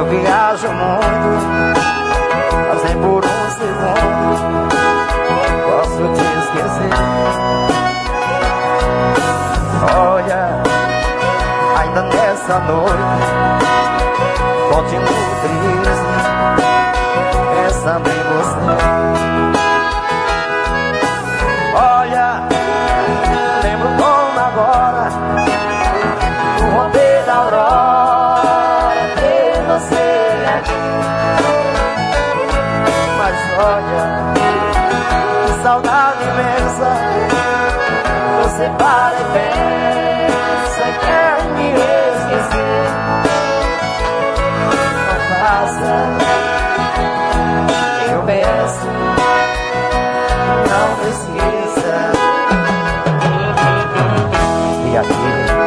viajo muito, mas nem por um segundo posso te esquecer. Olha, ainda nessa noite continuo triste, pensando em você. Olha, lembro como agora o romper da aurora ter você aqui. Mas olha, que saudade imensa, você para e pensa, quer me esquecer. Não faça, eu peço, não me esqueça. E aqui,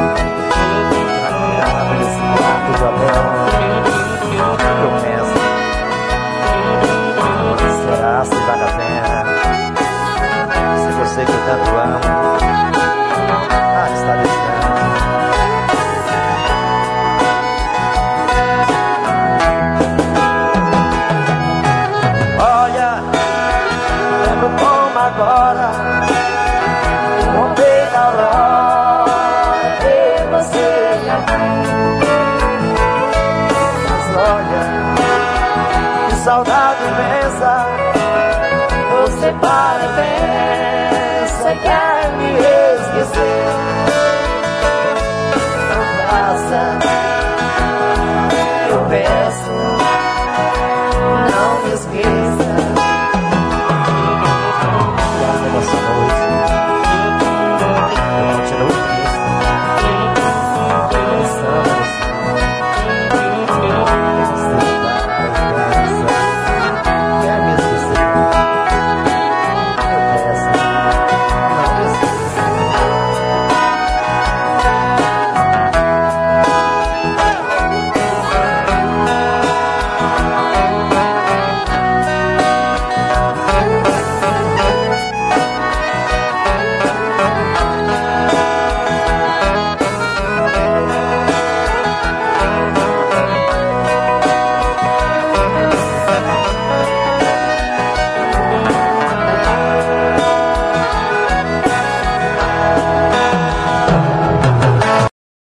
nesse quarto de hotel, eu penso, será se vale a pena, se você que tanto ama está distante. Olha, lembro como agora romper da aurora ter você aqui. Mas olha, que saudade imensa, você para e pensa, quer me esquecer. Não faça, eu peço,